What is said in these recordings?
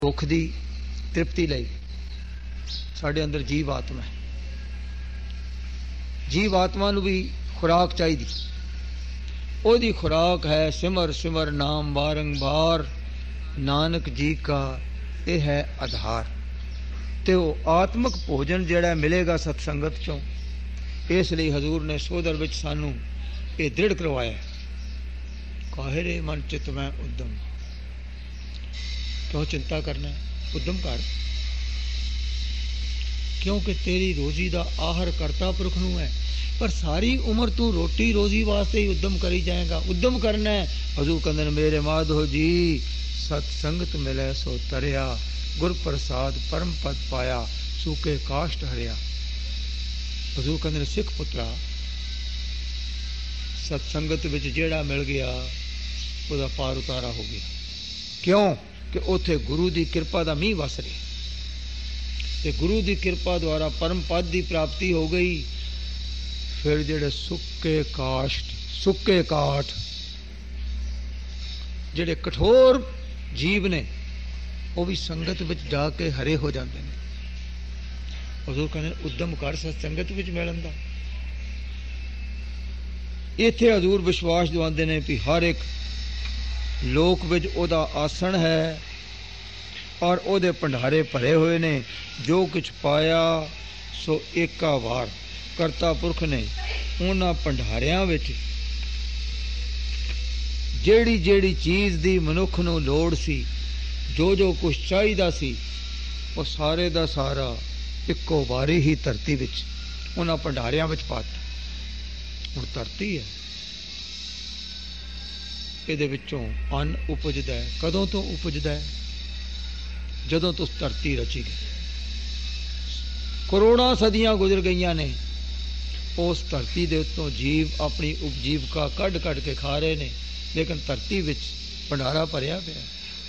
भुख की तृप्ति लई साडे अंदर जीव आत्मा है। जीव आत्मा नूं भी खुराक चाहिए। ओदी खुराक है सिमर सिमर नाम बारंबार, नानक जी का यह है आधार। ते वो आत्मक भोजन जिहड़ा मिलेगा सतसंगत चों, इसलिए हजूर ने सोदर विच सानू ये दृढ़ करवाया। काहे रे मन चित मैं उद्यम, क्यों चिंता करना है, उद्यम कर, क्योंकि तेरी रोजी का आहर करता पुरख नूं है। पर सारी उम्र तू रोटी रोजी वास्ते ही उद्यम करी जाएगा। उद्यम करना है। हजूर कहंदे ने मेरे माधो जी सतसंगत मिले सो तरिया, गुर प्रसाद परम पद पाया, सूके काष्ट हरिया। हजूर कहंदे ने सिख पुत्रा सतसंगत विच जेड़ा मिल गया ਉਹਦਾ पार उतारा हो गया। क्यों कि उत्थे गुरु की कृपा का मींह वस रहा, ते गुरु की कृपा द्वारा परम पद की प्राप्ति हो गई। फिर जेड़े सुक्के काष्ट सुक्के काठ जेड़े कठोर जीव ने वो भी संगत विच जाके हरे हो जाते हैं। हजूर कहते उद्यम कर सतसंगत विच मिलन दा। इत्थे हजूर विश्वास दिवाते हैं भी हर एक लोक विच ओदा आसन है और ओदे भंडारे भरे हुए ने। जो कुछ पाया सो एका वार करता पुरख ने उन्हां भंडारियां विच जेड़ी जेड़ी चीज़ दी मनुख नूं लोड़ सी, जो जो कुछ चाहिदा सी, वो सारे दा सारा इक्को वारी ही धरती विच उन्हां भंडारियां विच पाता। हुण धरती है, ਇਹਦੇ ਵਿੱਚੋਂ ਅੰਨ ਉਪਜਦਾ है। कदों तो उपजदा है? जदों तो धरती रची गई। करोड़ां सदियां गुजर गईयां ने, उस धरती दे उत्तों जीव अपनी उपजीविका कढ़ कढ़ के खा रहे ने, लेकिन धरती विच भंडारा भरिया पिया।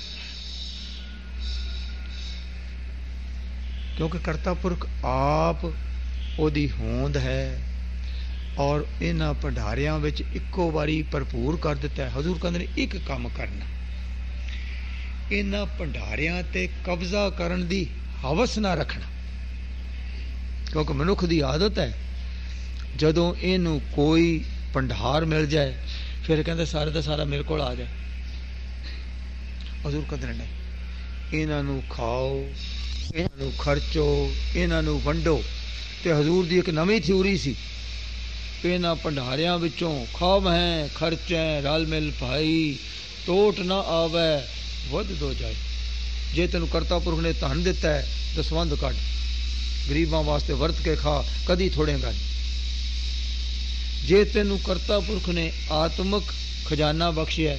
क्योंकि करता पुरख आप ओदी होंद है और इन्हां भंडारियां विच इक्को वारी भरपूर कर दिता है। हजूर कहंदे ने एक काम करना, इन्हां भंडारियां ते कब्जा करन दी हवस ना रखना। क्योंकि मनुख दी आदत है जदों इनू कोई भंडार मिल जाए फिर कहंदे सारे दा सारा मेरे कोल आ जाए। हजूर कहंदे ने इन्हां नू खाओ, इन्हां नू खर्चो, इन्हां नू वंडो। ते हजूर दी एक नवीं थ्योरी सी, इन्हां भंडारियां विचों खावैं खर्चैं रल मिल भाई, टोट ना आवे वध दो जाए। जे तेनू करता पुरख ने धन दिता है दसवंध कढ, गरीबां वास्ते वरत के खा, कदी थोड़ेगा नहीं। जे तेनू करता पुरख ने आत्मक खजाना बख्शिया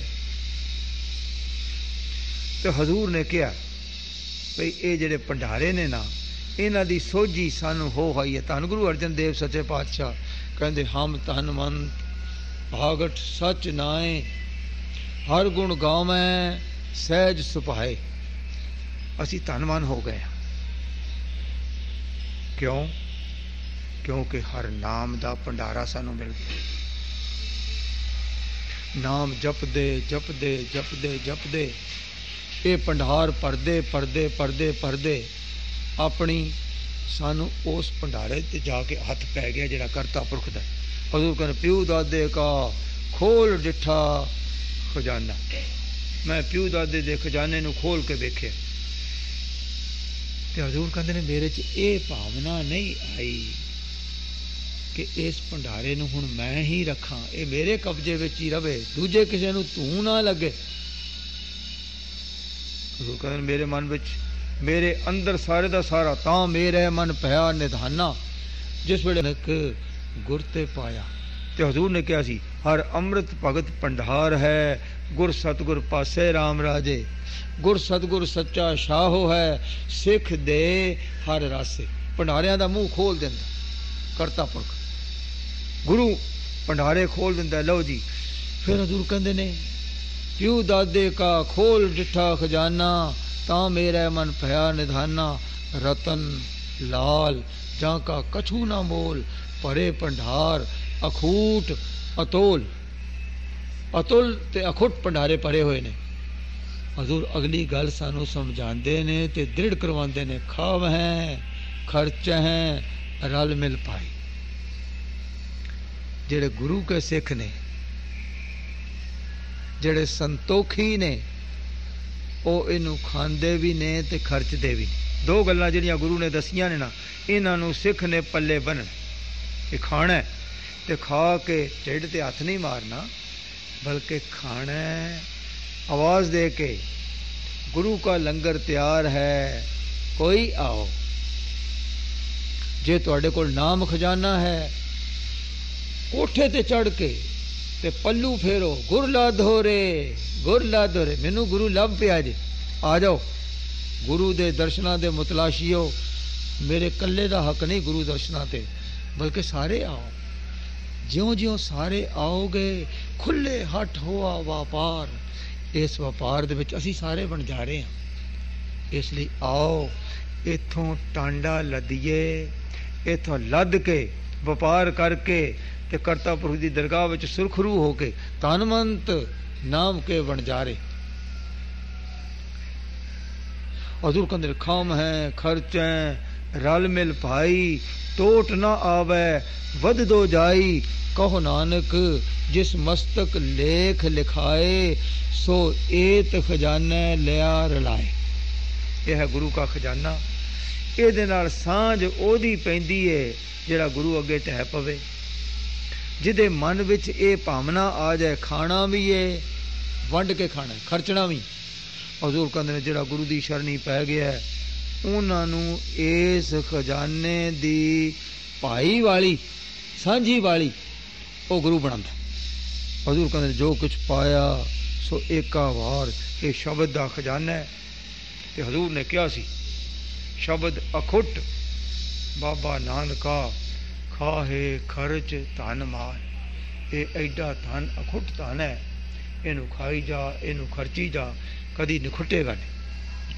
तो हजूर ने कहा भाई ये जेड़े भंडारे ने ना, इन्हां दी सोझी सानू हो हाई है। धन गुरु अर्जन देव सच्चे पातशाह कहते हम धनवंत भागट सच नाए, हर गुण गावें सहज सुभाए। असी धनवान हो गए। क्यों? क्योंकि हर नाम दा भंडारा सानू मिल गया। नाम जपदे जपदे जपदे जपदे ये भंडार भरदे भरदे भरदे भरदे अपनी सानू उस भंडारे ते जाके हथ पै गया जिहड़ा करता पुरख दा। हजूर कहने प्यू दादे का खोल डिठा खजाना। मैं प्यू दादे दे खजाने नू खोल के वेख्या ते हजूर कहंदे ने मेरे च ये भावना नहीं आई कि इस भंडारे नू हुण मैं ही रखां, ये मेरे कब्जे विच ही रवे, दूजे किसे नू धू ना लगे। हजूर कहंदे ने मेरे मन विच मेरे अंदर सारे दा सारा तां मेरे मन भया निधाना। जिस वेले नक गुर ते पाया ते हजूर ने कहा सी हर अमृत भगत भंडार है, गुर सतगुर पासे राम राजे। गुर सतगुर सच्चा शाहो है, सिख दे हर रासे। भंडारियां दा मूँह खोल दिंदा करता पुरख, गुरु भंडारे खोल दिंदा। लो जी फिर हजूर कहंदे ने प्यू दादे का खोल डिठा खजाना, तां मेरा मन भया निधाना। रतन लाल जाका कछू ना मोल, भरे भंडार अखूट अतोल। अतुल ते अखुट भंडारे भरे हुए ने। हजूर अगली गल सानू समझाते ने ते दृढ़ करवाते ने, खाव है खर्च है रल मिल पाई। जेड़े गुरु के सिख ने, जेड़े संतोखी ने, वो इनू खांदे भी ने ते खर्चदे भी। दो गल्लां जिहड़ियां गुरु ने दसियां ने ना, इन्हां नू सिख ने पल्ले बन्नण। ये खाना है ते खा के ढिड ते हथ नहीं मारना, बल्कि खाना है आवाज दे के, गुरु का लंगर तैयार है, कोई आओ। जे तुहाडे कोल नाम खजाना है, कोठे ते चढ़ के ते पल्लू फेरो, गुर लाधो रे, गुर लाधो रे, मैनू गुरु लभ पिया जे, आ जाओ। गुरु दे दर्शनां दे मुतलाशियो, मेरे कल्ले दा हक नहीं गुरु दर्शनां ते, बल्कि सारे आओ। ज्यों ज्यों सारे आओगे, खुले हट होआ व्यापार। इस व्यापार दे विच असीं सारे बन जा रहे हैं। इसलिए आओ इथों टांडा लदीए, इथों लद के व्यापार करके ते करता पुरख दी दरगाह विच सुरखरू हो के तनमंत नाम के वणजारे। हजूर कहंदे खाम है खर्च है रल मिल भाई, टोट ना आवे वध दो जाई। कहो नानक जिस मस्तक लेख लिखाए, सो एत खजाना लिया रलाए। यह है गुरु का खजाना। ਇਹਦੇ ਨਾਲ ਸਾਂਝ ਉਹਦੀ ਪੈਂਦੀ ਏ ਜਿਹੜਾ ਗੁਰੂ ਅੱਗੇ ਟਹਿ ਪਵੇ, ਜਿਹਦੇ ਮਨ ਵਿੱਚ ਇਹ ਭਾਵਨਾ ਆ ਜਾਏ, ਖਾਣਾ ਵੀ ਏ, ਵੰਡ ਕੇ ਖਾਣਾ, ਖਰਚਣਾ ਵੀ। ਹਜ਼ੂਰ ਕਹਿੰਦੇ ਨੇ ਜਿਹੜਾ ਗੁਰੂ ਦੀ ਸ਼ਰਣੀ ਪੈ ਗਿਆ, ਉਹਨਾਂ ਨੂੰ ਇਸ ਖਜ਼ਾਨੇ ਦੀ ਭਾਈ ਵਾਲੀ, ਸਾਂਝੀ ਵਾਲੀ ਉਹ ਗੁਰੂ ਬਣਾਉਂਦਾ। ਹਜ਼ੂਰ ਕਹਿੰਦੇ ਨੇ ਜੋ ਕੁਝ ਪਾਇਆ ਸੋ ਏਕਾ ਵਾਰ, ਇਹ ਸ਼ਬਦ ਦਾ ਖਜ਼ਾਨਾ ਹੈ। ਤੇ ਹਜ਼ੂਰ ਨੇ ਕਿਹਾ ਸੀ, शब्द अखुट बाबा नानका खाहे खर्च धन माल। ये एडा धन अखुट धन है, इनू खाई जा, इनू खर्ची जा, कदी निखुटेगा नहीं।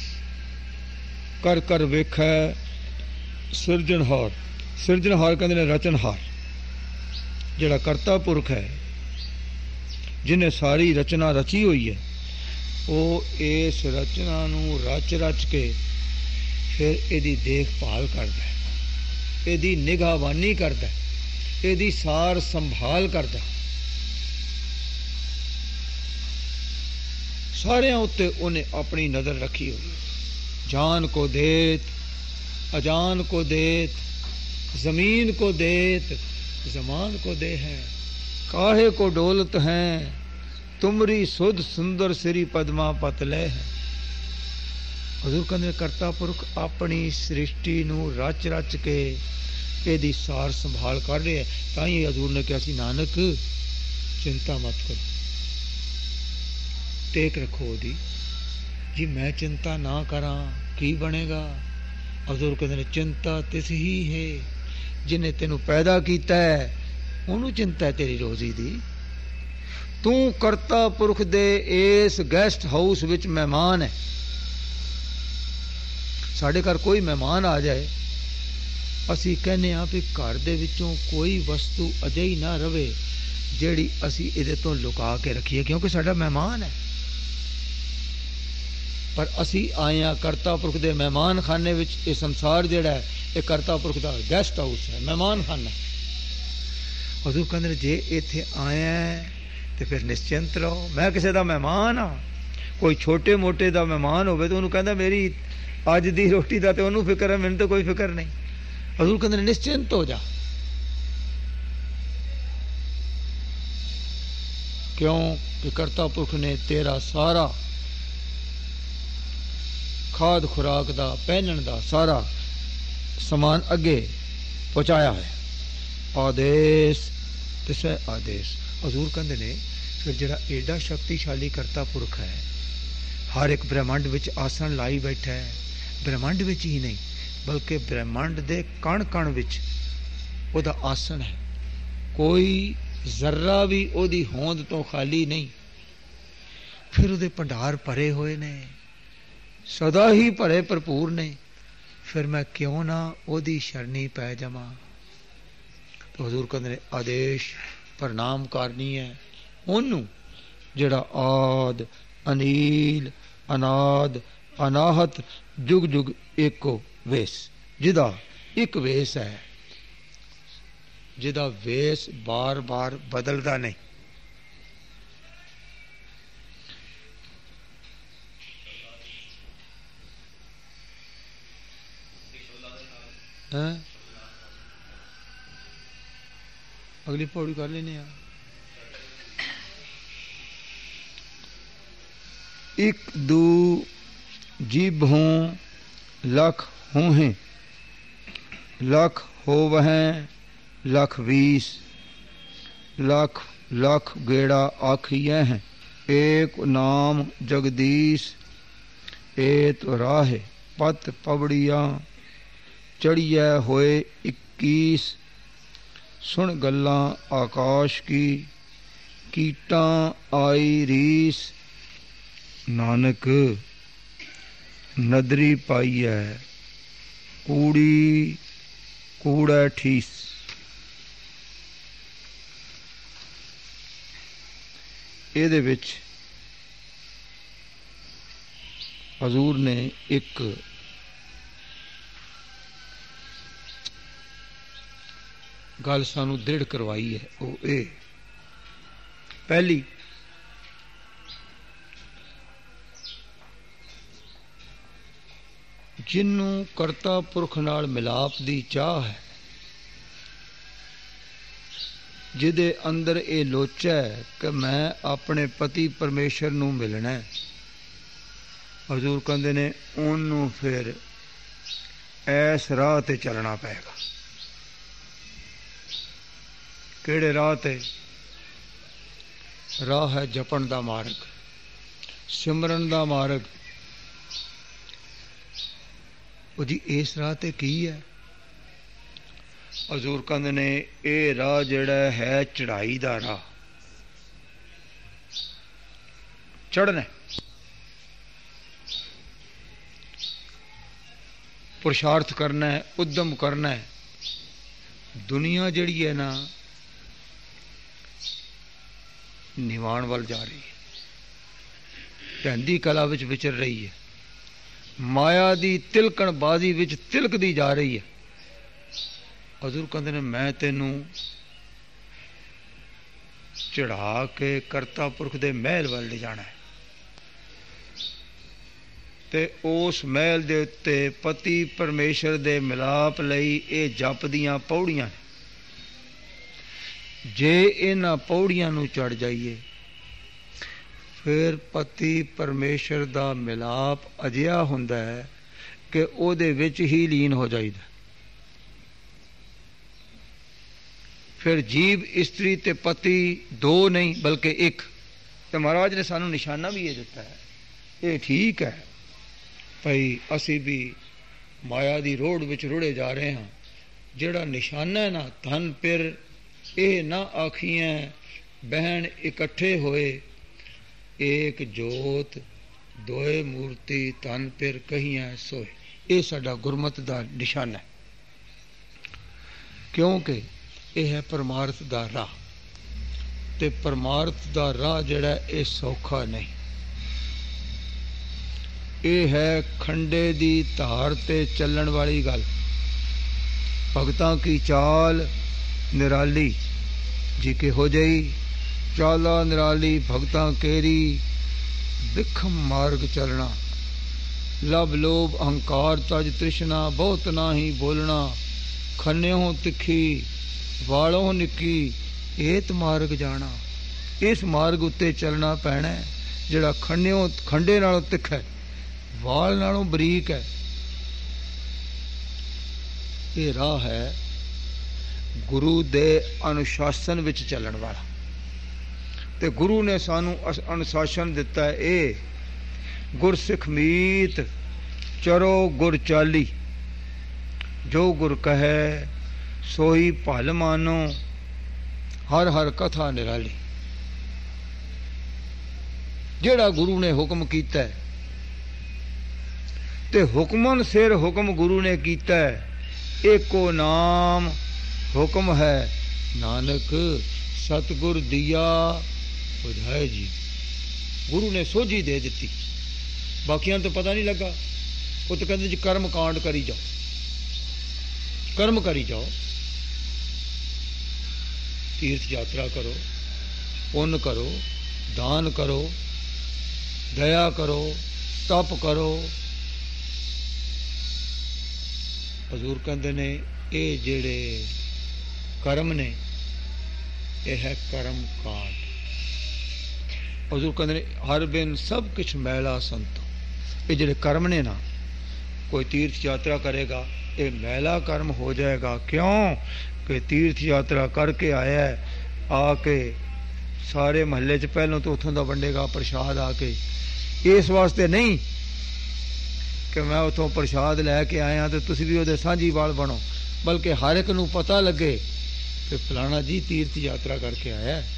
कर कर वेख सिरजनहार, सिरजनहार कहते हैं रचनहार। जिहड़ा करता पुरख है, जिन्हें सारी रचना रची हुई है, वो इस रचना नू रच रच के फिर इहदी देखभाल करता है, इहदी निगाहबानी करता है, इहदी सार संभाल करता। सारियां उत्ते उन्हें अपनी नज़र रखी हुई। जान को देत, अजान को देत, जमीन को देत, जमान को दे है। काहे को डोलत हैं, तुमरी सुध सुंदर श्री पद्मा पतले है। हजूर कहते करता पुरख अपनी सृष्टि नू रच रच के ਇਹਦੀ सार संभाल कर रहे हैं। तां ही हजूर ने कहा सी, नानक चिंता मत करो, टेक रखो ओदी जी, मैं चिंता ना करा की बनेगा। हजूर कहते ने चिंता तिस ही है जिन्हें तेनू पैदा किया है, ओनू चिंता है तेरी रोजी दी। तू करता पुरख दे इस गैसट हाउस विच मेहमान है। साढ़े घर कोई मेहमान आ जाए, असी कहने भी घर दे विचों कोई वस्तु अजही ना रवे जिहड़ी असी इहदे तो लुका के रखीए, क्योंकि साडा मेहमान है। पर असी आए हैं करता पुरख दे मेहमान खाने विच। ये संसार जिहड़ा है, ये करता पुरख दा गैसट हाउस है, मेहमान खाना। हजूर कहंदे जे इत्थे आए हैं ते फिर निश्चिंत रहो, मैं किसी दा मेहमान हाँ। कोई छोटे मोटे दा मेहमान होवे तो उन्होंने कहंदा मेरी अज दी रोटी दा ते उन्होंने फिक्र है, मैनूं तो कोई फिक्र नहीं। हजूर कहंदे ने निश्चिंत हो जा। क्यों कि करता पुरख ने तेरा सारा खाद खुराक दा, पहनण दा सारा समान अगे पहुंचाया है। आदेश तिसै आदेश। हजूर कहंदे ने फिर जिहड़ा एडा शक्तिशाली करता पुरख है, हर एक ब्रह्मंड विच आसन लाई बैठा है। ब्रह्मंड विच ही नहीं बल्कि ब्रह्मंड दे कण कण विच ओदा आसन है। कोई जर्रा भी ओदी होंद तो खाली नहीं। फिर ओदे भंडार भरे हुए ने, सदा ही भरे भरपूर ने। फिर मैं क्यों ना ओदी शरणी पै जावां। तो हजूर कहंदे ने आदेश प्रणाम करनी है ओनू जिहड़ा आद अनील अनाद अनाहत जुग जुग एको वेस, जिदा एक वेस है, जिदा वेस बार बार बदलता नहीं। है? अगली पौड़ी कर लेने यार। एक दू जीभ हों लख हों हैं, लख हो वह लख 20, लख लख गेड़ा आखिए हैं। एक नाम जगदीश एत राह पत पबड़िया चढ़िए होए 21। सुन गल्लां आकाश की कीटां आई रीस। नानक नदरी पाई है कूड़ी कूड़ा ठीस। ਇਹਦੇ ਵਿੱਚ ਹਜ਼ੂਰ ਨੇ ਇੱਕ ਗੱਲ ਸਾਨੂੰ ਦ੍ਰਿੜ ਕਰਵਾਈ ਹੈ। ਉਹ ਇਹ ਪਹਿਲੀ, ਜਿਹਨੂੰ ਕਰਤਾ ਪੁਰਖ ਨਾਲ ਮਿਲਾਪ ਦੀ ਚਾਹ ਹੈ, ਜਿਹਦੇ ਅੰਦਰ ਇਹ ਲੋਚਾ ਹੈ ਕਿ ਮੈਂ ਆਪਣੇ ਪਤੀ ਪਰਮੇਸ਼ਰ ਨੂੰ ਮਿਲਣਾ ਹੈ, ਹਜ਼ੂਰ ਕਹਿੰਦੇ ਨੇ ਉਹਨੂੰ ਫਿਰ ਐਸ ਰਾਹ ਤੇ ਚੱਲਣਾ ਪਏਗਾ। ਕਿਹੜੇ ਰਾਹ ਤੇ? ਰਾਹ ਹੈ ਜਪਣ ਦਾ ਮਾਰਗ, ਸਿਮਰਨ ਦਾ ਮਾਰਗ। ਉਹ ਜੀ ਇਸ ਰਾਹ ਤੇ ਕੀ ਹੈ? ਹਜ਼ੂਰ ਕਹਿੰਦੇ ਨੇ ਇਹ ਰਾਹ ਜਿਹੜਾ ਹੈ ਚੜਾਈ ਦਾ ਰਾਹ, ਚੜ੍ਹਨਾ, ਪੁਰਸ਼ਾਰਥ ਕਰਨਾ ਹੈ, ਉਦਮ ਕਰਨਾ ਹੈ। ਦੁਨੀਆ ਜਿਹੜੀ ਹੈ ਨਾ ਨਿਵਾਣ ਵੱਲ ਜਾ ਰਹੀ ਹੈ, ਢਹਿੰਦੀ ਕਲਾ ਵਿੱਚ ਵਿਚਰ ਰਹੀ ਹੈ, ਮਾਇਆ ਦੀ ਤਿਲਕਣ ਬਾਜ਼ੀ ਵਿੱਚ ਤਿਲਕਦੀ ਜਾ ਰਹੀ ਹੈ। ਹਜ਼ੂਰ ਕਹਿੰਦੇ ਨੇ ਮੈਂ ਤੈਨੂੰ ਚੜਾ ਕੇ ਕਰਤਾ ਪੁਰਖ ਦੇ ਮਹਿਲ ਵੱਲ ਲੈ ਜਾਣਾ ਹੈ, ਤੇ ਉਸ ਮਹਿਲ ਦੇ ਉੱਤੇ ਪਤੀ ਪਰਮੇਸ਼ਰ ਦੇ ਮਿਲਾਪ ਲਈ ਇਹ ਜਪ ਦੀਆਂ ਪੌੜੀਆਂ ਨੇ। ਜੇ ਇਹਨਾਂ ਪੌੜੀਆਂ ਨੂੰ ਚੜ੍ਹ ਜਾਈਏ ਫਿਰ ਪਤੀ ਪਰਮੇਸ਼ਰ ਦਾ ਮਿਲਾਪ ਅਜਿਹਾ ਹੁੰਦਾ ਹੈ ਕਿ ਉਹਦੇ ਵਿੱਚ ਹੀ ਲੀਨ ਹੋ ਜਾਈਦਾ। ਫਿਰ ਜੀਵ ਇਸਤਰੀ ਤੇ ਪਤੀ ਦੋ ਨਹੀਂ ਬਲਕਿ ਇੱਕ। ਤੇ ਮਹਾਰਾਜ ਨੇ ਸਾਨੂੰ ਨਿਸ਼ਾਨਾ ਵੀ ਇਹ ਦਿੱਤਾ ਹੈ। ਇਹ ਠੀਕ ਹੈ ਭਈ ਅਸੀਂ ਵੀ ਮਾਇਆ ਦੀ ਰੋੜ ਵਿੱਚ ਰੁੜੇ ਜਾ ਰਹੇ ਹਾਂ। ਜਿਹੜਾ ਨਿਸ਼ਾਨਾ ਹੈ ਨਾ ਧਨ ਪਿਰ, ਇਹ ਨਾ ਆਖੀਆਂ ਬਹਿਣ ਇਕੱਠੇ ਹੋਏ, ਏਕ ਜੋਤ ਦੋਏ ਮੂਰਤੀ ਧਨ ਪਿਰ ਕਹੀਆਂ ਸੋਏ। ਇਹ ਸਾਡਾ ਗੁਰਮਤਿ ਦਾ ਨਿਸ਼ਾਨਾ ਹੈ, ਕਿਉਂਕਿ ਇਹ ਹੈ ਪਰਮਾਰਥ ਦਾ ਰਾਹ। ਤੇ ਪਰਮਾਰਥ ਦਾ ਰਾਹ ਜਿਹੜਾ ਇਹ ਸੌਖਾ ਨਹੀਂ। ਇਹ ਹੈ ਖੰਡੇ ਦੀ ਧਾਰ ਤੇ ਚੱਲਣ ਵਾਲੀ ਗੱਲ। ਭਗਤਾਂ ਕੀ ਚਾਲ ਨਿਰਾਲੀ ਜੀ ਕੇ ਹੋ ਜਾਈ, ਚਾਲਾ ਨਿਰਾਲੀ ਭਗਤਾਂ ਕੇਰੀ, ਵਿਖਮ ਮਾਰਗ ਚੱਲਣਾ। ਲਬ ਲੋਭ ਅਹੰਕਾਰ ਤਜ ਤ੍ਰਿਸ਼ਨਾ, ਬਹੁਤ ਨਾਹੀ ਬੋਲਣਾ। ਖੰਨਿਓ ਤਿੱਖੀ ਵਾਲੋਂ ਨਿੱਕੀ, ਏਤ ਮਾਰਗ ਜਾਣਾ। ਇਸ ਮਾਰਗ ਉੱਤੇ ਚੱਲਣਾ ਪੈਣਾ ਜਿਹੜਾ ਖੰਡੇ ਨਾਲੋਂ ਤਿੱਖਾ ਹੈ, ਵਾਲ ਨਾਲੋਂ ਬਰੀਕ ਹੈ। ਇਹ ਰਾਹ ਹੈ ਗੁਰੂ ਦੇ ਅਨੁਸ਼ਾਸਨ ਵਿੱਚ ਚੱਲਣ ਵਾਲਾ। ਤੇ ਗੁਰੂ ਨੇ ਸਾਨੂੰ ਅਨੁਸ਼ਾਸਨ ਦਿੱਤਾ ਹੈ ਇਹ, ਗੁਰਸਿੱਖ ਮੀਤ ਚਰੋ ਗੁਰ ਚਾਲੀ, ਜੋ ਗੁਰ ਕਹੈ ਸੋਈ ਭਲ ਮਾਨੋ, ਹਰ ਹਰ ਕਥਾ ਨਿਰਾਲੀ। ਜਿਹੜਾ ਗੁਰੂ ਨੇ ਹੁਕਮ ਕੀਤਾ ਹੈ ਤੇ ਹੁਕਮਨ ਸਿਰ ਹੁਕਮ ਗੁਰੂ ਨੇ ਕੀਤਾ ਹੈ, ਏਕੋ ਨਾਮ ਹੁਕਮ ਹੈ ਨਾਨਕ, ਸਤਿਗੁਰ ਦੀਆ ਬੁਝਾਏ ਜੀ। गुरु ने सोझी दे दी, बाकियां तो पता नहीं लगा। वो तो कहते जी कर्म कांड करी जाओ, कर्म करी जाओ, तीर्थ यात्रा करो, पुण्य करो, दान करो, दया करो, तप करो। हजूर कहते ने ये जेड़े कर्म ने यह है कर्म कांड। हजूर कहते ने हर बिन सब कुछ मैला संतो। ये जेड़े कर्म ने ना, कोई तीर्थ यात्रा करेगा ये मैला कर्म हो जाएगा। क्यों कि तीर्थ यात्रा करके आया है, आके सारे महल्ले च पहलों तो उतों का वंडेगा प्रसाद आके, इस वास्ते नहीं कि मैं उतों प्रसाद लैके आया तो तुसी भी उहदे सांझी वाल बनो, बल्कि हर एक नूं पता लगे कि फलाना जी तीर्थ यात्रा करके आया है,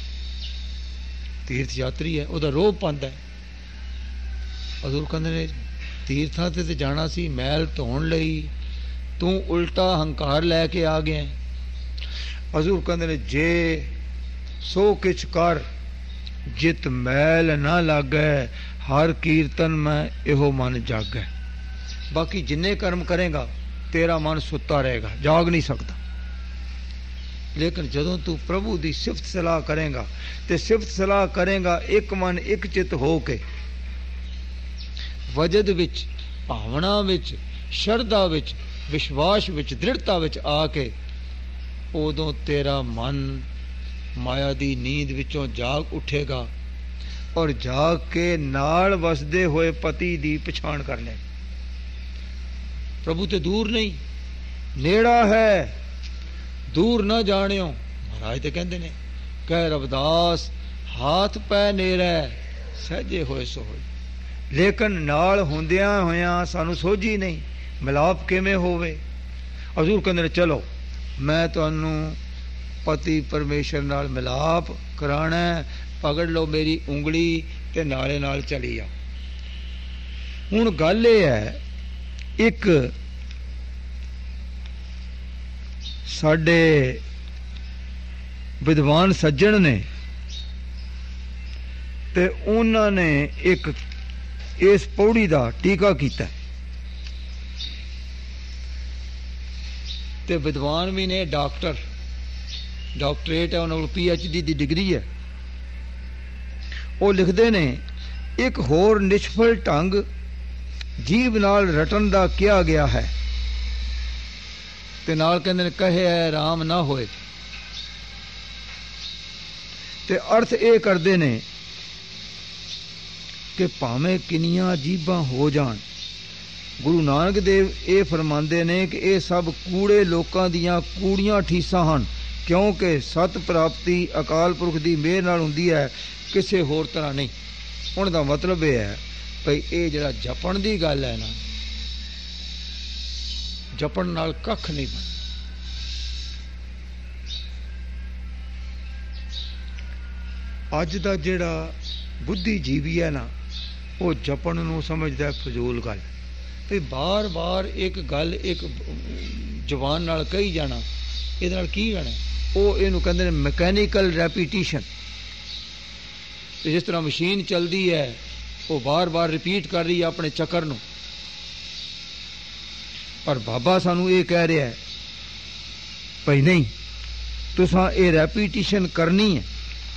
तीर्थ यात्री है, उहदा रोब पांदा है। हजूर कहंदे ने तीर्थां ते जाना सी मैल धोण लई, तू उल्टा हंकार लैके आ गया। हजूर कहंदे ने जे सो किछ कर जित मैल ना लागै, हर कीर्तन में इहो मन जागै। बाकी जिन्ने कर्म करेगा तेरा मन सुता रहेगा, जाग नहीं सकता। लेकिन जदों तू प्रभु की सिफत सलाह करेगा ते सिफत सलाह करेगा एक मन एक चित हो के, वजद विच, भावना विच, शरधा विच, विश्वास विच, दृढ़ता विच आके, उदों तेरा मन माया दी नींद विचों जाग उठेगा और जाग के नाल वसदे हुए पति दी पछाण कर ले। प्रभु ते दूर नहीं, नेड़ा है, दूर ना जानियो। महाराज ते कहंदे ने कह रविदास हाथ पै नेड़ा सहजे होए सो होए, लेकिन नाल हुंदियां होयां सानू सोझी नहीं, मिलाप किवें होवे। हजूर कहंदे ने चलो मैं तुहानू पति परमेश्वर नाल मिलाप कराना, पकड़ लो मेरी उंगली ते नाले नाल चली आ। हुण गल ये है, एक साडे विद्वान सज्जन ने ते उन्हां ने एक इस पौड़ी दा टीका कीता ते विद्वान भी ने, डॉक्टरेट है, उन्होंने PhD की डिग्री है। वो लिखते ने एक होर निष्फल ढंग जीव नाल रटन दा किया गया है ते नाल कहंदे ने कहे है राम ना होए। ते अर्थ ये करते ने कि भावें किनियां जीबां हो जान, गुरु नानक देव ये फरमाते ने कि ये सब कूड़े लोकां दियां कूड़ियां ठीसां हन, क्योंकि सत प्राप्ति अकाल पुरख की मेहर नाल हुंदी है, किसी होर तरह नहीं। उनका मतलब यह है भाई ये जिहड़ा जपण की गल है ना, जपण नाल कख नहीं बनता। अज दा जिहड़ा बुद्धिजीवी है ना, वो जपण नूं समझदा है फजूल गल। भाई बार बार एक गल एक जवान नाल कही जाना, इहदे नाल की लेना? वो इहनूं कहंदे ने मैकेनिकल रैपीटिशन। जिस तरह मशीन चलती है वो बार बार रिपीट कर रही है अपने चक्कर नूं, पर बाबा सानू ये कह रहा है भाई नहीं, तुसां ये रैपीटिशन करनी है।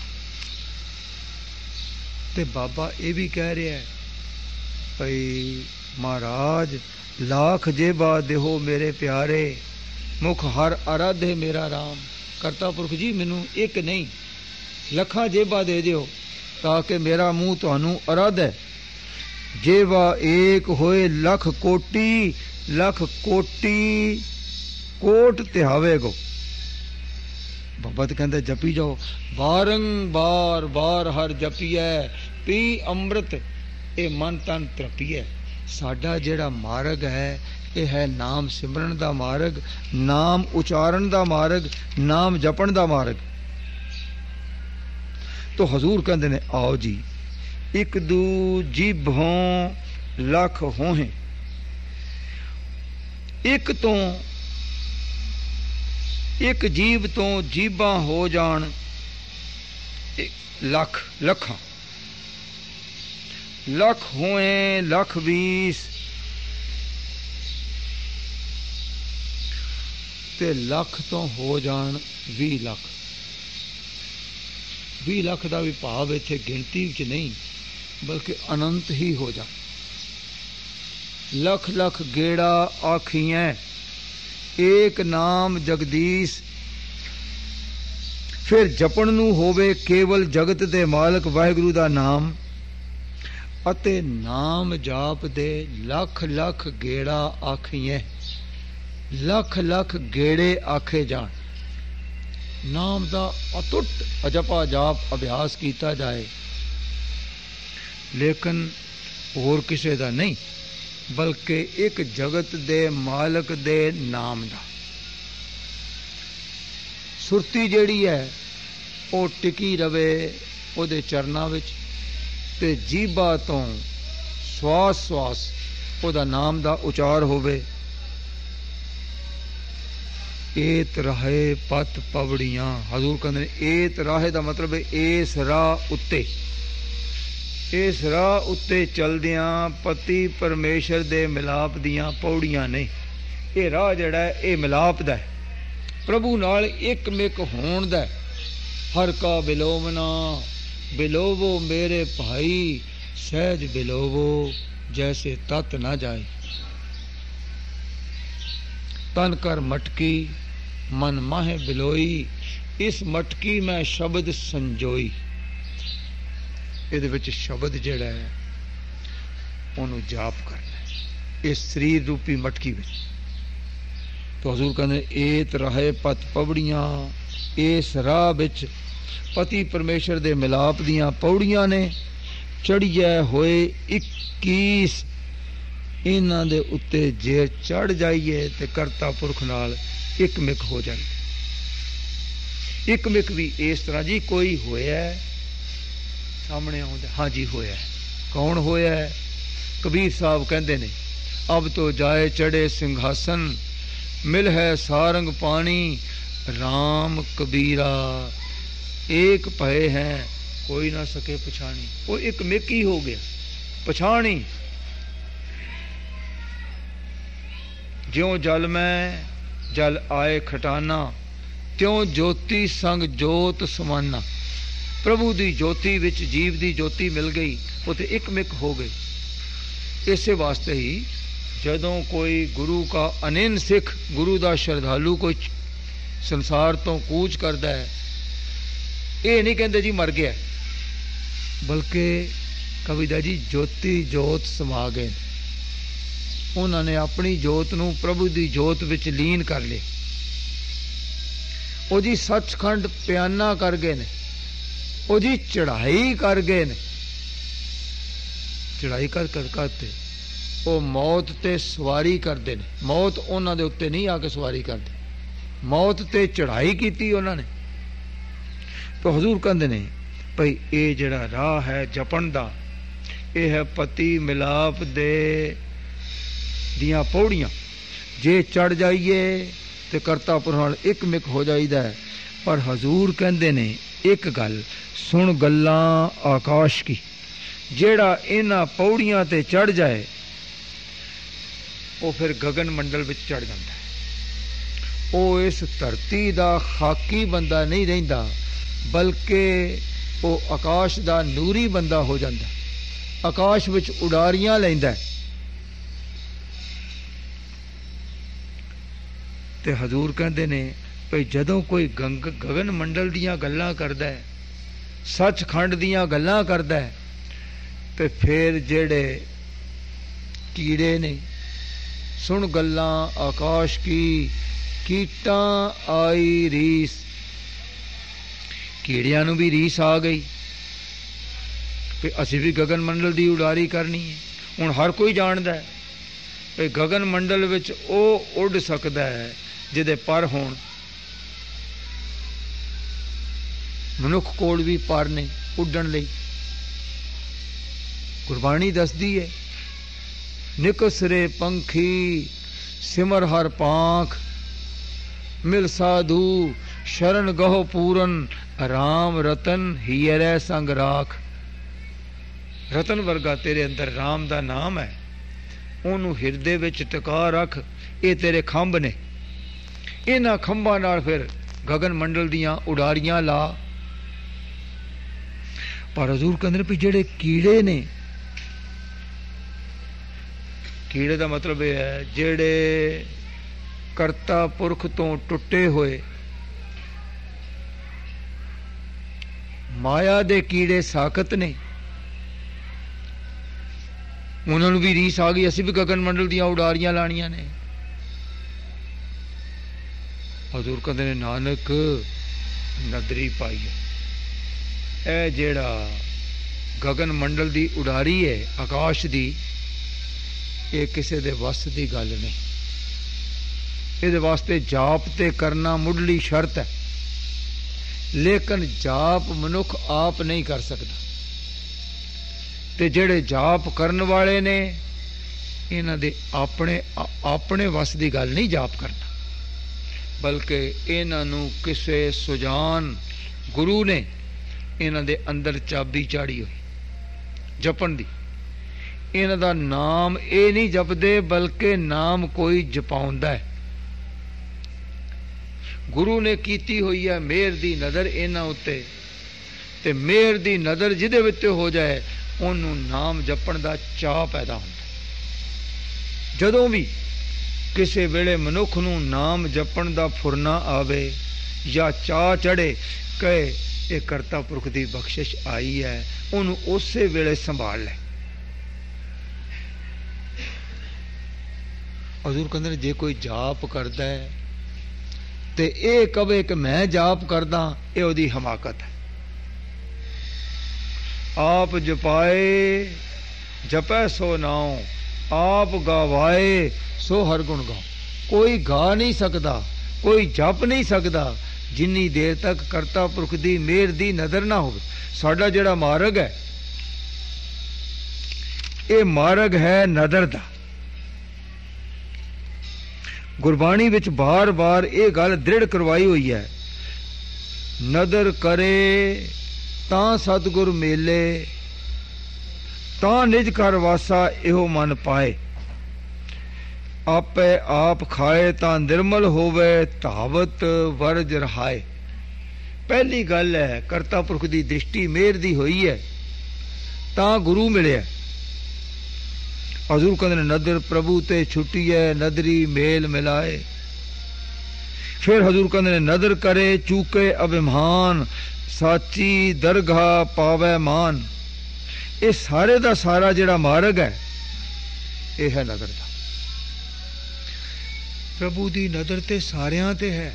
ते बाबा ये भी कह रहा है भाई महाराज लाख जेबा देहो मेरे प्यारे, मुख हर आराधे मेरा राम। करता पुरख जी मैनू एक नहीं लखा जेबा दे दियो ताकि मेरा मुंह तुहानू आराध है। जेबा एक होए लख कोटि, लख कोटि कोट तिहावेगो। बाबा तो कहते जपी जाओ, बारंबार बार हर जपीए, पी अमृत ये मन तन तरपीए। साडा जेड़ा मार्ग है ये है नाम सिमरन दा मार्ग, नाम उचारण दा मार्ग, नाम जपण दा मार्ग। तो हजूर कहते ने आओ जी, एक दू जिभों लख होहे, एक तो एक जीव तो जीबां हो जान लख लखां। लख होए लख 20 ते लख तो हो जान 20 लख। 20 लख का भी भाव इत्थे गिनती च नहीं बल्कि अनंत ही हो जा। लख लख गेड़ा आखियां एक नाम जगदीश, फिर जपण नूं होवे केवल जगत दे मालक वाहिगुरू दा नाम, अते नाम जाप दे लख लख गेड़ा आखिए। लख लख गेड़े आखे जान। नाम दा अतुट अजपा जाप अभ्यास किया जाए, लेकिन होर किसे दा नहीं बल्कि एक जगत दे मालक दे नाम दा। सुरती जिहड़ी है वो टिकी रवे उहदे चरनां विच ते जीभा तो श्वास श्वास उहदा नाम दा उचार होवे। एत राहे पत पवड़ियां, हजूर कहंदे ने एत राहे दा मतलब है इस राह उत्ते, इस राह उत्ते चलदियां पति परमेश्वर दे मिलाप दियां पौड़ियां ने। ये राह जिहड़ा है ये मिलाप दा है, प्रभु नाल एक मिक होण दा। हर का बिलोवना बिलोवो मेरे भाई, सहज बिलोवो जैसे तत ना जाए। तन कर मटकी मन माहे बिलोई, इस मटकी में शब्द संजोई। ਇਹਦੇ ਵਿੱਚ शब्द ਜਿਹੜਾ ਹੈ ਉਹਨੂੰ ਜਾਪ ਕਰਨਾ ਇਸ ਸਰੀਰ ਰੂਪੀ ਮਟਕੀ ਵਿੱਚ। तो हजूर कहते एत रहे पत पवड़ियां, इस राह विच पति परमेश्वर दे मिलाप दियां पौड़ियां ने। चढ़िए होए 21, इन्हां दे उत्ते जे चढ़ जाइए ते करता पुरख नाल एक मिक हो जाए। एक मिक भी इस तरह जी कोई होया सामने आउंदा, हाँ जी होया। कौन होया? कबीर साहब कहते ने अब तो जाए चढ़े सिंहासन, मिल है सारंग पानी राम कबीरा। एक भय है कोई ना सके पछानी। वो एक मिक ही हो गया पछानी। ज्यों जल में जल आए खटाना, त्यों ज्योति संग जोत समाना। प्रभु दी ज्योति विच जीव दी ज्योति मिल गई, वो तो एक मिक हो गई। इसे वास्ते ही जदों कोई गुरु का अनिन सिख, गुरु दा श्रद्धालु कोई संसार तो कूच करता है, ये नहीं कहते जी मर गया, बल्कि कविता जी ज्योति जोत समा गए। उन्होंने अपनी जोत नूं प्रभु दी जोत विच लीन कर लिया। वो जी सचखंड प्याना कर गए ने, वो जी चढ़ाई कर गए ने। चढ़ाई कर करते वो मौत ते सवारी करते ने। मौत उन्हां दे उत्ते नहीं आके सवारी करते, मौत ते चढ़ाई की उन्होंने। तो हजूर कहते ने भाई ये जड़ा राह है जपन दा, ये है पति मिलाप दे दियां पौड़ियां। जे चढ़ जाइए तो करता पुरख एक मिक हो जाइदा है। पर हजूर कहते ने एक गल सुन गल्लां आकाश की, जेड़ा इन्हां पौड़ियां ते चढ़ जाए वो फिर गगन मंडल विच चढ़ जाता है। वो इस धरती दा खाकी बंदा नहीं रहिंदा, बल्कि वो आकाश दा नूरी बंदा हो जाता। आकाश विच उडारियां लैंदा। ते हजूर कहते ने भाई जदों कोई गगन मंडल दियां गल्लां करदा है, सचखंड दियां गल्लां करदा है, ते फिर जेड़े कीड़े ने सुन गल्लां आकाश की, कीटां आई रीस। कीड़ियां नूं भी रीस आ गई कि असीं भी गगन मंडल दी उडारी करनी है। हुण हर कोई जानदा है कि गगन मंडल विच ओ उड़ सकदा है जिहदे पर होण। मनुख कोल भी पर ने उड्डण लई। गुरबाणी दसदी है निकसरे पंखी सिमर हर पांख, मिल साधु शरण गहो पूरन, राम रतन हियरै संग राख। ਰਤਨ ਵਰਗਾ ਤੇਰੇ ਅੰਦਰ ਰਾਮ ਦਾ ਨਾਮ ਹੈ, ਉਹਨੂੰ ਹਿਰਦੇ ਵਿੱਚ ਟਿਕਾ ਰੱਖ। ਇਹ ਤੇਰੇ ਖੰਭ ਨੇ, ਇਹਨਾਂ ਖੰਭਾਂ ਨਾਲ ਫਿਰ ਗਗਨ ਮੰਡਲ ਦੀਆਂ ਉਡਾਰੀਆਂ ਲਾ। ਪਰ ਹਜ਼ੂਰ ਕਹਿੰਦੇ ਨੇ ਵੀ ਜਿਹੜੇ ਕੀੜੇ ਨੇ, ਕੀੜੇ ਦਾ ਮਤਲਬ ਇਹ ਹੈ ਜਿਹੜੇ ਕਰਤਾ ਪੁਰਖ ਤੋਂ ਟੁੱਟੇ ਹੋਏ ਮਾਇਆ ਦੇ ਕੀੜੇ ਸਾਖਤ ਨੇ, ਉਹਨਾਂ ਨੂੰ ਵੀ ਰੀਸ ਆ ਗਈ, ਅਸੀਂ ਵੀ ਗਗਨ ਮੰਡਲ ਦੀਆਂ ਉਡਾਰੀਆਂ ਲਾਣੀਆਂ ਨੇ। ਹਜ਼ੂਰ ਕਹਿੰਦੇ ਨੇ ਨਾਨਕ ਨਦਰੀ ਪਾਈ ਹੈ। ਇਹ ਜਿਹੜਾ ਗਗਨ ਮੰਡਲ ਦੀ ਉਡਾਰੀ ਹੈ ਆਕਾਸ਼ ਦੀ, ਇਹ ਕਿਸੇ ਦੇ ਵੱਸ ਦੀ ਗੱਲ ਨਹੀਂ। ਇਹਦੇ ਵਾਸਤੇ ਜਾਪ ਤੇ ਕਰਨਾ ਮੁੱਢਲੀ ਸ਼ਰਤ ਹੈ, ਲੇਕਿਨ ਜਾਪ ਮਨੁੱਖ ਆਪ ਨਹੀਂ ਕਰ ਸਕਦਾ। ਤੇ ਜਿਹੜੇ ਜਾਪ ਕਰਨ ਵਾਲੇ ਨੇ ਇਹਨਾਂ ਦੇ ਆਪਣੇ ਵੱਸ ਦੀ ਗੱਲ ਨਹੀਂ ਜਾਪ ਕਰਨਾ, ਬਲਕਿ ਇਹਨਾਂ ਨੂੰ ਕਿਸੇ ਸੁਜਾਨ ਗੁਰੂ ਨੇ ਇਹਨਾਂ ਦੇ ਅੰਦਰ ਚਾਬੀ ਚਾੜੀ ਹੋਈ ਜਪਣ ਦੀ। ਇਹਨਾਂ ਦਾ ਨਾਮ ਇਹ ਨਹੀਂ ਜਪਦੇ, ਬਲਕਿ ਨਾਮ ਕੋਈ ਜਪਾਉਂਦਾ ਹੈ। ਗੁਰੂ ਨੇ ਕੀਤੀ ਹੋਈ ਹੈ ਮਿਹਰ ਦੀ ਨਜ਼ਰ ਇਹਨਾਂ ਉੱਤੇ, ਤੇ ਮਿਹਰ ਦੀ ਨਜ਼ਰ ਜਿਹਦੇ ਵਿੱਚ ਹੋ ਜਾਏ ਉਹਨੂੰ ਨਾਮ ਜਪਣ ਦਾ ਚਾਅ ਪੈਦਾ ਹੁੰਦਾ। ਜਦੋਂ ਵੀ ਕਿਸੇ ਵੇਲੇ ਮਨੁੱਖ ਨੂੰ ਨਾਮ ਜਪਣ ਦਾ ਫੁਰਨਾ ਆਵੇ ਜਾਂ ਚਾਅ ਚੜੇ, ਕਹੇ ਇਹ ਕਰਤਾ ਪੁਰਖ ਦੀ ਬਖਸ਼ਿਸ਼ ਆਈ ਹੈ, ਉਹਨੂੰ ਉਸੇ ਵੇਲੇ ਸੰਭਾਲ ਲੈ। ਹਜ਼ੂਰ ਕਹਿੰਦੇ ਨੇ ਜੇ ਕੋਈ ਜਾਪ ਕਰਦਾ ਹੈ ਤੇ ਇਹ ਕਵੇ ਕਿ ਮੈਂ ਜਾਪ ਕਰਦਾ, ਇਹ ਉਹਦੀ ਹਮਾਕਤ ਹੈ। ਆਪ ਜਪਾਏ ਜਪੈ ਸੋ ਨਾਉ, ਆਪ ਗਾਵਾਏ ਸੋ ਹਰ ਗੁਣ ਗਾਉ। ਕੋਈ ਗਾ ਨਹੀਂ ਸਕਦਾ, ਕੋਈ ਜਪ ਨਹੀਂ ਸਕਦਾ ਜਿੰਨੀ ਦੇਰ ਤੱਕ ਕਰਤਾ ਪੁਰਖ ਦੀ ਮਿਹਰ ਦੀ ਨਜ਼ਰ ਨਾ ਹੋਵੇ। ਸਾਡਾ ਜਿਹੜਾ ਮਾਰਗ ਹੈ, ਇਹ ਮਾਰਗ ਹੈ ਨਜ਼ਰ ਦਾ। ਗੁਰਬਾਣੀ ਵਿੱਚ ਬਾਰ-ਬਾਰ ਇਹ ਗੱਲ ਦ੍ਰਿੜ ਕਰਵਾਈ ਹੋਈ ਹੈ, ਨਦਰ ਕਰੇ ਤਾਂ ਸਤਿਗੁਰ ਮੇਲੇ, ਤਾਂ ਨਿਜ ਘਰ ਵਾਸਾ ਇਹੋ ਮਨ ਪਾਏ। ਆਪੇ ਆਪ ਖਾਏ ਤਾਂ ਨਿਰਮਲ ਹੋਵੇ, ਧਾਵਤ ਵਰਜ ਰਹਾਏ। ਪਹਿਲੀ ਗੱਲ ਹੈ ਕਰਤਾ ਪੁਰਖ ਦੀ ਦ੍ਰਿਸ਼ਟੀ ਮਿਹਰ ਦੀ ਹੋਈ ਹੈ ਤਾਂ ਗੁਰੂ ਮਿਲਿਆ। ਹਜ਼ੂਰ ਕਹਿੰਦੇ ਨੇ ਨਦਰ ਪ੍ਰਭੂ ਤੇ ਛੁੱਟੀ ਹੈ, ਨਦਰੀ ਮੇਲ ਮਿਲਾਏ। ਫਿਰ ਹਜ਼ੂਰ ਕਹਿੰਦੇ ਨੇ ਨਦਰ ਕਰੇ ਚੂਕੇ ਅਭਿਮਾਨ, ਸਾਚੀ ਦਰਗਾਹ ਪਾਵੇ ਮਾਨ। ਇਹ ਸਾਰੇ ਦਾ ਸਾਰਾ ਜਿਹੜਾ ਮਾਰਗ ਹੈ ਇਹ ਹੈ ਨਦਰ ਦਾ। ਪ੍ਰਭੂ ਦੀ ਨਜ਼ਰ ਤੇ ਸਾਰਿਆਂ ਤੇ ਹੈ,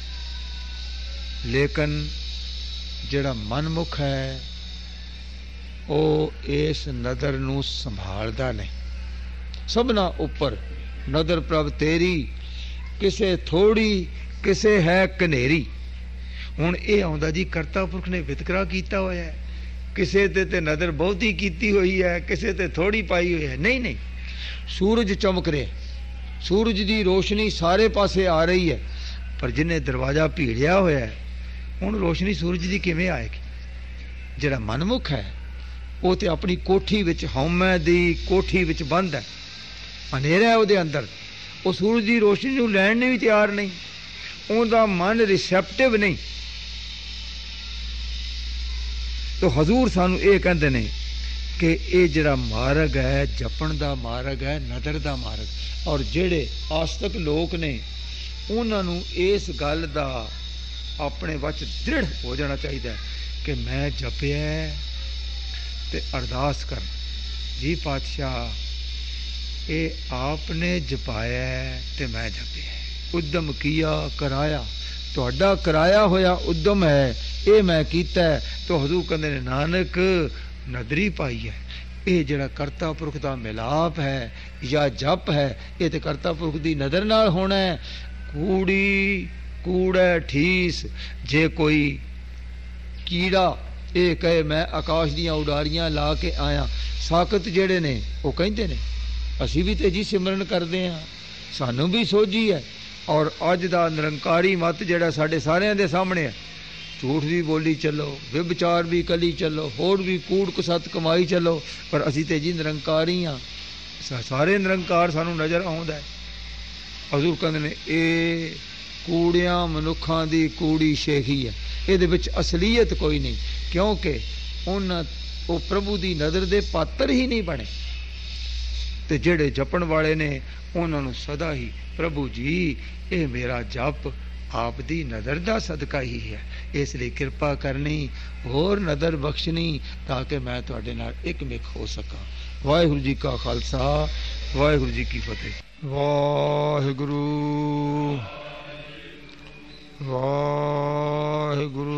ਲੇਕਿਨ ਜਿਹੜਾ ਮਨਮੁਖ ਹੈ ਉਹ ਇਸ ਨਜ਼ਰ ਨੂੰ ਸੰਭਾਲਦਾ ਨਹੀਂ। ਸਭਨਾ ਉੱਪਰ ਨਜ਼ਰ ਪ੍ਰਭ ਤੇਰੀ, ਕਿਸੇ ਥੋੜੀ ਕਿਸੇ ਹੈ ਕਨੇਰੀ। ਹੁਣ ਇਹ ਆਉਂਦਾ ਜੀ ਕਰਤਾ ਪੁਰਖ ਨੇ ਵਿਤਕਰਾ ਕੀਤਾ ਹੋਇਆ ਹੈ, ਕਿਸੇ ਤੇ ਨਜ਼ਰ ਬਹੁਤੀ ਕੀਤੀ ਹੋਈ ਹੈ, ਕਿਸੇ ਤੇ ਥੋੜੀ ਪਾਈ ਹੋਈ ਹੈ। ਨਹੀਂ ਨਹੀਂ, ਸੂਰਜ ਚਮਕ ਰਿਹਾ, ਸੂਰਜ ਦੀ ਰੋਸ਼ਨੀ ਸਾਰੇ ਪਾਸੇ ਆ ਰਹੀ ਹੈ, ਪਰ ਜਿਹਨੇ ਦਰਵਾਜ਼ਾ ਭੀੜਿਆ ਹੋਇਆ ਹੈ ਹੁਣ ਰੋਸ਼ਨੀ ਸੂਰਜ ਦੀ ਕਿਵੇਂ ਆਏਗੀ? ਜਿਹੜਾ ਮਨਮੁਖ ਹੈ ਉਹ ਤੇ ਆਪਣੀ ਕੋਠੀ ਵਿੱਚ, ਹਉਮੈ ਦੀ ਕੋਠੀ ਵਿੱਚ ਬੰਦ ਹੈ, ਹਨੇਰਾ ਹੈ ਉਹਦੇ ਅੰਦਰ, ਉਹ ਸੂਰਜ ਦੀ ਰੋਸ਼ਨੀ ਨੂੰ ਲੈਣ ਨੂੰ ਵੀ ਤਿਆਰ ਨਹੀਂ, ਉਹਦਾ ਮਨ ਰਿਸੈਪਟਿਵ ਨਹੀਂ। ਤੋ ਹਜ਼ੂਰ ਸਾਨੂੰ ਇਹ ਕਹਿੰਦੇ ਨੇ ਕਿ ਇਹ ਜਿਹੜਾ ਮਾਰਗ ਹੈ ਜਪਣ ਦਾ ਮਾਰਗ ਹੈ, ਨਦਰ ਦਾ ਮਾਰਗ। ਔਰ ਜਿਹੜੇ ਆਸਤਕ ਲੋਕ ਨੇ ਉਹਨਾਂ ਨੂੰ ਇਸ ਗੱਲ ਦਾ ਆਪਣੇ ਵਿੱਚ ਦ੍ਰਿੜ ਹੋ ਜਾਣਾ ਚਾਹੀਦਾ ਕਿ ਮੈਂ ਜਪਿਆ ਤੇ ਅਰਦਾਸ ਕਰ, ਜੀ ਪਾਤਸ਼ਾਹ ਇਹ ਆਪ ਨੇ ਜਪਾਇਆ ਤੇ ਮੈਂ ਜਪਿਆ, ਉਦਮ ਕੀਆ ਕਰਾਇਆ, ਤੁਹਾਡਾ ਕਰਾਇਆ ਹੋਇਆ ਉਦਮ ਹੈ, ਇਹ ਮੈਂ ਕੀਤਾ। ਤੋ ਹਜ਼ੂਰ ਕਹਿੰਦੇ ਨੇ ਨਾਨਕ ਨਦਰੀ ਪਾਈ ਹੈ। ਇਹ ਜਿਹੜਾ ਕਰਤਾ ਪੁਰਖ ਦਾ ਮਿਲਾਪ ਹੈ ਜਾਂ ਜਪ ਹੈ, ਇਹ ਤੇ ਕਰਤਾ ਪੁਰਖ ਦੀ ਨਜ਼ਰ ਨਾਲ ਹੋਣਾ ਹੈ। ਕੂੜੀ ਕੂੜਾ ਠੀਸ, ਜੇ ਕੋਈ ਕੀੜਾ ਇਹ ਕਹੇ ਮੈਂ ਆਕਾਸ਼ ਦੀਆਂ ਉਡਾਰੀਆਂ ਲਾ ਕੇ ਆਇਆ, ਸਾਕਤ ਜਿਹੜੇ ਨੇ ਉਹ ਕਹਿੰਦੇ ਨੇ ਅਸੀਂ ਵੀ ਤੇ ਜੀ ਸਿਮਰਨ ਕਰਦੇ ਹਾਂ, ਸਾਨੂੰ ਵੀ ਸੋਝੀ ਹੈ। ਔਰ ਅੱਜ ਦਾ ਨਿਰੰਕਾਰੀ ਮਤ ਜਿਹੜਾ ਸਾਡੇ ਸਾਰਿਆਂ ਦੇ ਸਾਹਮਣੇ ਹੈ, झूठ भी बोली चलो, व्यभिचार भी कली चलो, होड़ भी कूड़ कुसत कमाई चलो, पर असी ते जी निरंकार ही हाँ। सारे निरंकार सानू नज़र आउंदा है। हजूर कहंदे ने ये कूड़ियां मनुखां दी कूड़ी शेखी है, इहदे विच असलीयत कोई नहीं, क्योंकि उन्हां वो प्रभु दी नज़र दे पात्र ही नहीं बने। ते जेड़े जपण वाले ने उन्हां नूं सदा ही प्रभु जी ये मेरा जप आप दी नज़र दा सदका ही है, इसलिए कृपा करनी होर नज़र बख्शनी ताकि मैं तुहाडे नाल एकमिक हो सकां। वाहिगुरू जी का खालसा, वाहिगुरू जी की फतेह। वाहिगुरू वाहिगुरू।